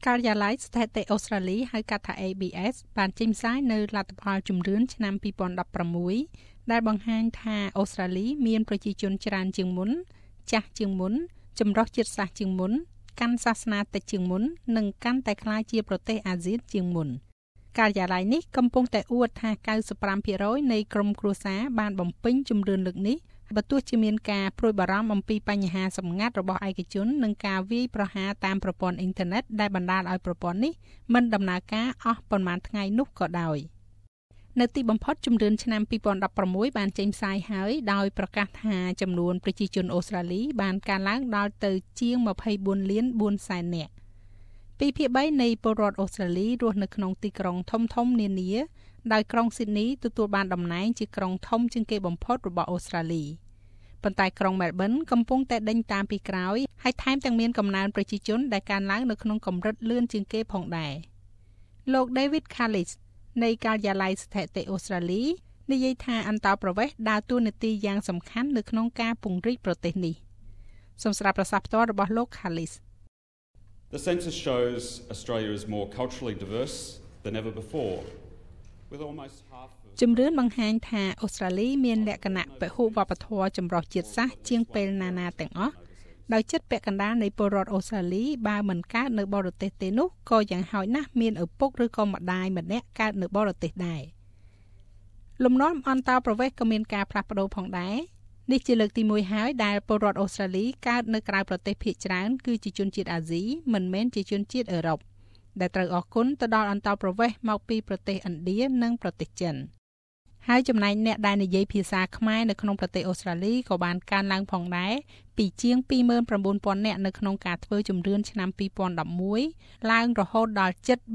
ការិយាល័យស្ថិតិអូស្ត្រាលីហៅកាត់ថា ABS បានចេញផ្សាយនៅលទ្ធផលជំរឿនឆ្នាំ2016ដែលបង្ហាញថាអូស្ត្រាលីមានប្រជាជនច្រើនជាងមុនចាស់ជាងមុនចម្រុះជាតិសាសន៍ជាងមុនកាន់សាសនាតិចជាងមុននិងកាន់តែក្លាយជាប្រទេសអាស៊ានជាងមុនការិយាល័យនេះកំពុងតែអួតថា 95% នៃក្រុមគ្រួសារបានបំពេញជំរឿនលើកនេះបើទោះជាមានការព្រួយបារម្ភអំពីបញ្ហាសម្ងាត់របស់ឯកជននិងការវាយប្រហារតាមប្រព័ន្ធអ៊ីនធឺណិតដែលបណ្ដាលឲ្យប្រព័ន្ធនេះមិនដំណើរការអស់ប៉ុន្មានថ្ងៃនោះក៏ដោយនៅទីបំផុតជំរឿនឆ្នាំ2016បានចេញផ្សាយហើយដោយប្រកាសថាចំនួនប្រជាជនអូស្ត្រាលីបានកើនឡើងដល់ទៅជាង24លាន4សែននាក់2/3នៃពលរដ្ឋអូស្ត្រាលីរស់នៅក្នុងទីក្រុងធំៗនានាដោយក្រុងស៊ីដនីទទួលបានតំណែងជាក្រុងធំជាងគេបំផុតរបស់អូស្ត្រាលីប៉ុន្តែក្រុងមែលប៊នកំពុងតែដេញតាមពីក្រោយហើយថែមទាំងមានកំណើនប្រជាជនដែលកើនឡើងនៅក្នុងកម្រិតលឿនជាងគេផងដែរលោក David Callis នៃការិយាល័យស្ថិតិអូស្ត្រាលីនិយាយថាអន្តោប្រវេសន៍ដើរតួនាទីយ៉ាងសំខាន់នៅក្នុងការពង្រីកប្រទេសនេះសូមស្ដាប់ប្រសាសន៍ផ្ទាល់របស់លោក Callis The census shows Australia is more culturally diverse than ever before with almost half of ជំរឿនបង្ហាញថាអូស្ត្រាលីមានលក្ខណៈពហុវប្បធម៌ចម្រុះជាតិសាសន៍ជាងពេលណាទាំងអស់ដោយចិត្តពាក់កណ្ដាលនៃពលរដ្ឋអូស្ត្រាលីបើមិនកើតនៅបរទេសទេនោះក៏យ៉ាងហោចណាស់មានឪពុកឬក៏ម្ដាយម្នាក់កើតនៅបរទេសដែរលំនាំអន្តោប្រវេសន៍ក៏មានការផ្លាស់ប្ដូរផងដែរនេះជាលើកទី1ហើយដែលពលរដ្ឋអូស្ត្រាលីកើតនៅក្រៅប្រទេសភាគច្រើនគឺជាជនជាតិអាស៊ីមិនមែនជាជនជាតិអឺរ៉ុបដែលត្រូវអរគុណទៅដល់អន្តោប្រវេសន៍មកពីប្រទេសឥណ្ឌានិងប្រទេសចិនហើយចំណែកអ្នកដែលនិយាយភាសាខ្មែរនៅក្នុងប្រទេសអូស្ត្រាលីក៏បានកើនឡើងផងដែរពីជាង 29,000 នាក់នៅក្នុងការធ្វើជំរឿនឆ្នាំ2011ឡើងរហូតដល់ជិត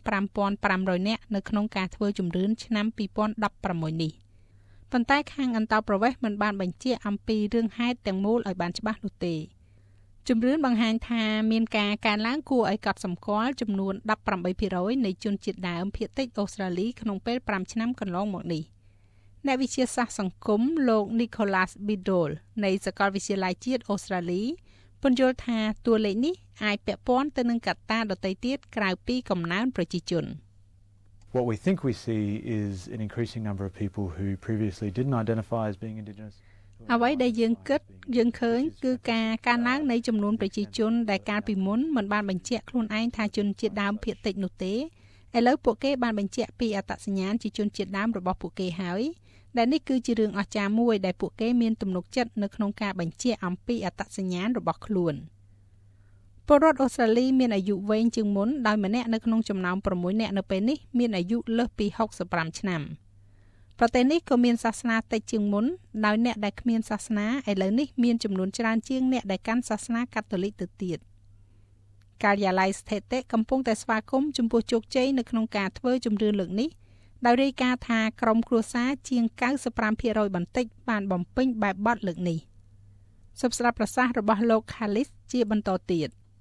35,500 នាក់នៅក្នុងការធ្វើជំរឿនឆ្នាំ2016នេះប៉ុន្តែខាងអន្តោប្រវេសន៍មិនបានបញ្ជាក់អំពីរឿងហេតុទាំងមូលឲ្យបានច្បាស់នោះទេជំរឿនបង្ហាញថាមានការកើនឡើងគួរឲ្យកត់សម្គាល់ចំនួន 18% នៃជនជាតិដើមភាគតិចអូស្ត្រាលីក្នុងពេល5ឆ្នាំកន្លងមកនេះអ្នកវិទ្យាសាស្ត្រសង្គមលោក Nicholas Biddle នៃសាកលវិទ្យាល័យជាតិអូស្ត្រាលីពន្យល់ថាតួលេខនេះអាចពាក់ព័ន្ធទៅនឹងកត្តាដទៃទៀតក្រៅពីកំណើនប្រជាជន What we think we see is an increasing number of people who previously didn't identify as being Indigenous. អ្វីដែលយើងគិតយើងឃើញគឺការកើនឡើងនៃចំនួនប្រជាជនដែលកាលពីមុនមិនបានបញ្ជាក់ខ្លួនឯងថាជនជាតិដើមភាគតិចនោះទេឥឡូវពួកគេបានបញ្ជាក់ពីអត្តសញ្ញាណជាជនជាតិដើមរបស់ពួកគេហើយដែលនេះគឺជារឿងអស្ចារ្យមួយដែលពួកគេមានទំនុកចិត្តនៅក្នុងការបញ្ជាក់អំពីអត្តសញ្ញាណរបស់ខ្លួនពលរដ្ឋអូស្ត្រាលីមានអាយុវែងជាងមុនដោយម្នាក់នៅក្នុងចំណោម6នាក់នៅពេលនេះមានអាយុលើសពី65ឆ្នាំប្រទេសនេះក៏មានសាសនាតិចជាងមុនដោយអ្នកដែលគ្មានសាសនាឥឡូវនេះមានចំនួនច្រើនជាងអ្នកដែលកាន់សាសនាកាតូលិកទៅទៀតការិយាល័យស្ថិតិកំពុងតែស្វាគមន៍ចំពោះជោគជ័យនៅក្នុងការធ្វើជំរឿនលើកនេះដោយរាយការណ៍ថាក្រុមគ្រួសារជាង 95% បន្តិចបានបំពេញបែបបទលើកនេះសូមស្ដាប់ប្រសាសន៍របស់លោក Callis ជាបន្តទៀត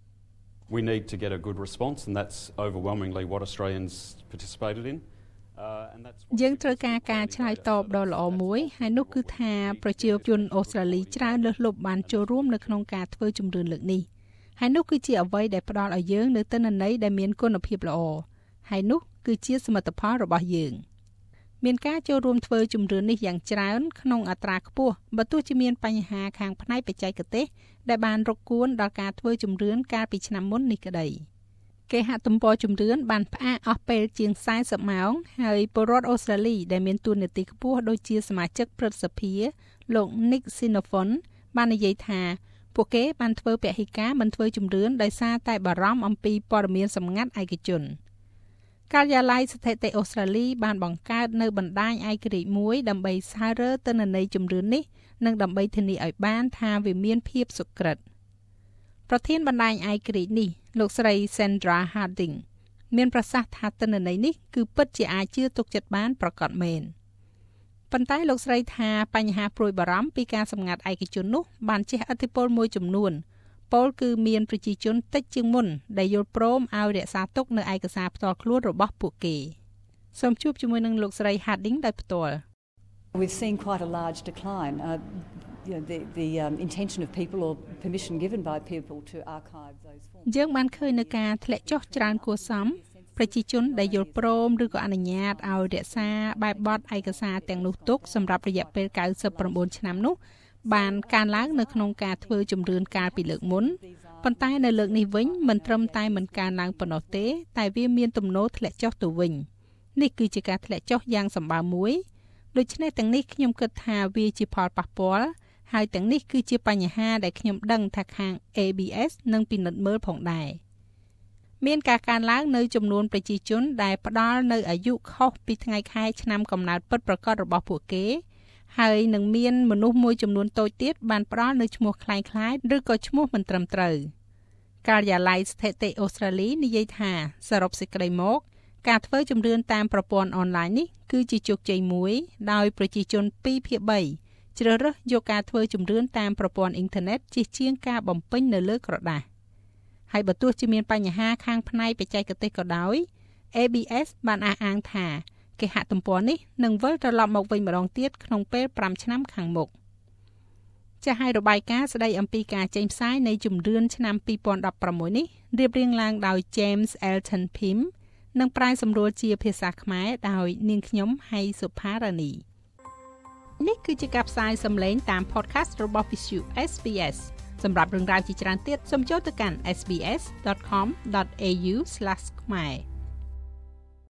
We need to get a good response and that's overwhelmingly what Australians participated in យើងត្រូវការឆ្លើយតបដ៏ល្អមួយហើយនោះគឺថាប្រជាជនអូស្ត្រាលីច្រើនលើសលប់បានចូលរួមនៅក្នុងការធ្វើជំរឿនលើកនេះហើយនោះគឺជាអ្វីដែលផ្ដល់ឲ្យយើងនូវទិន្នន័យដែលមានគុណភាពល្អហើយនោះគឺជាសមិទ្ធផលរបស់យើងមានការចូលរួមធ្វើជំរឿននេះយ៉ាងច្រើនក្នុងអត្រាខ្ពស់បើទោះជាមានបញ្ហាខាងផ្នែកបច្ចេកទេសដែលបានរកគួនដល់ការធ្វើជំរឿនកាលពីឆ្នាំមុននេះក្តីគេហទំព័រជំរឿនបានផ្អាកអស់ពេលជាង40ម៉ោងហើយពលរដ្ឋអូស្ត្រាលីដែលមានតួនាទីខ្ពស់ដូចជាសមាជិកព្រឹទ្ធសភាលោក Nick Xenophon បាននិយាយថាពួកគេបានធ្វើពហិការមិនធ្វើជំរឿនដោយសារតែបារម្ភអំពីព័ត៌មានសម្ងាត់ឯកជនការិយាល័យស្ថិតិអូស្ត្រាលីបានបង្កើតនៅបណ្ដាញឯករាជ្យមួយដើម្បីស្វែងរកទិន្នន័យជំរឿននេះនិងដើម្បីធានាឲ្យបានថាវាមានភាពសុក្រឹតប្រធានបណ្ដាញឯករាជ្យនេះលោកស្រី Sandra Harding មានប្រសាសន៍ថាទិន្នន័យនេះគឺពិតជាអាចជឿទុកចិត្តបានប្រកបមែនប៉ុន្តែលោកស្រីថាបញ្ហាព្រួយបារម្ភពីការសម្ងាត់ឯកជននោះបានជះឥទ្ធិពលមួយចំនួនពលគឺមានប្រជាជនតិចជាងមុនដែលយល់ព្រមឲ្យរក្សាទុកនៅឯកសារផ្ទាល់ខ្លួនរបស់ពួកគេសូមជួបជាមួយនឹងលោកស្រី Harding ដោយផ្ទាល់ We've seen quite a large decline. the intention of people or permission given by people to archive those forms យើងបានឃើញនៅការធ្លាក់ចុះច្រើនគួរសមប្រជាជនដែលយល់ព្រមឬក៏អនុញ្ញាតឲ្យរក្សាបែបបទឯកសារទាំងនោះទុកសម្រាប់រយៈពេល99ឆ្នាំនោះបានកើនឡើងនៅក្នុងការធ្វើជំរឿនកាលពីលើកមុនប៉ុន្តែនៅលើកនេះវិញមិនត្រឹមតែមិនកើនឡើងប៉ុណ្ណោះទេតែវាមានទំនោរធ្លាក់ចុះទៅវិញនេះគឺជាការធ្លាក់ចុះយ៉ាងសម្បើមមួយដូច្នេះទាំងនេះខ្ញុំគិតថាវាជាផលប៉ះពាល់ហើយទាំងនេះគឺជាបញ្ហាដែលខ្ញុំដឹងថាខាង ABS នឹងពិនិត្យមើលផងដែរមានការកើនឡើងនៅចំនួនប្រជាជនដែលផ្ដល់នៅអាយុខុសពីថ្ងៃខែឆ្នាំកំណើតពិតប្រាកដរបស់ពួកគេហើយនឹងមានមនុស្សមួយចំនួនតូចទៀតបានផ្ដល់នៅឈ្មោះคล้ายៗឬក៏ឈ្មោះមិនត្រឹមត្រូវការិយាល័យស្ថិតិអូស្ត្រាលីនិយាយថាសរុបសេចក្តីមកការធ្វើជំរឿនតាមប្រព័ន្ធអនឡាញនេះគឺជាជោគជ័យមួយដោយប្រជាជន2/3ជ្រើសរើសយកការធ្វើជំរឿនតាមប្រព័ន្ធអ៊ីនធឺណិតជាជាងការបំពេញនៅលើក្រដាសហើយបើទោះជាមានបញ្ហាខាងផ្នែកបច្ចេកទេសក៏ដោយ ABS បានអះអាងថាគេហទំព័រនេះនឹងវិលត្រឡប់មកវិញម្ដងទៀតក្នុងពេល5ឆ្នាំខាងមុខចាស់ឲ្យរបាយការណ៍ស្ដីអំពីការចេញផ្សាយនៃជំរឿនឆ្នាំ2016នេះរៀបរៀងឡើងដោយ James Elton Pym និងប្រែសម្រួលជាភាសាខ្មែរដោយនាងខ្ញុំហៃសុផារ៉ានីនេះគឺជាការផ្សាយសម្លេងតាម podcast របស់ Visu SBS សម្រាប់រឿងរ៉ាវជាច្រើនទៀតសូមចូលទៅកាន់ sbs.com.au/khmer